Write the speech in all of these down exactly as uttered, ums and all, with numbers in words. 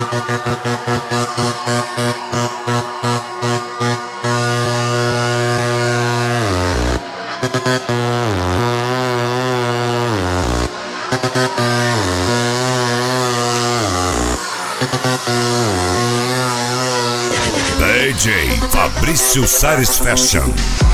D J Fabrício Satisfaction.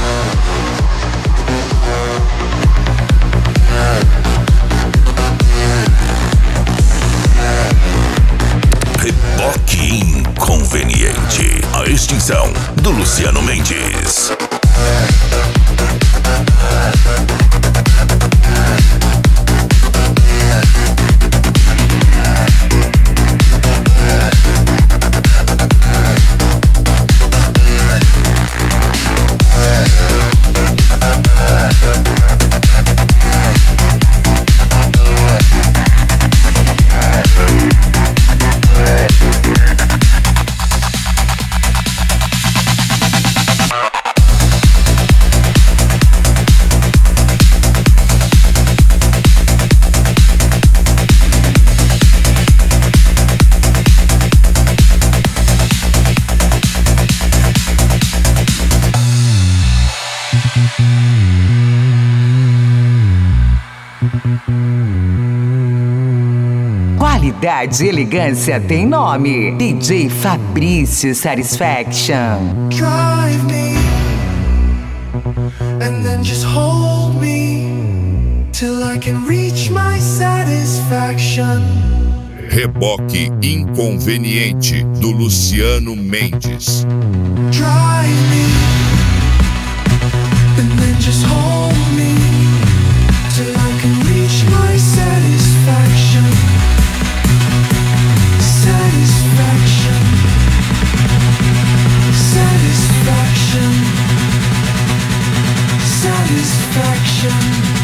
Reboque Inconveniente. A extinção do Luciano Mendes. Qualidade e elegância tem nome. D J Fabrício Satisfaction. Drive me and then just hold me till I can reach my satisfaction. Reboque Inconveniente do Luciano Mendes. Drive me and then just hold me till I can reach my satisfaction. Satisfaction. Satisfaction. Satisfaction.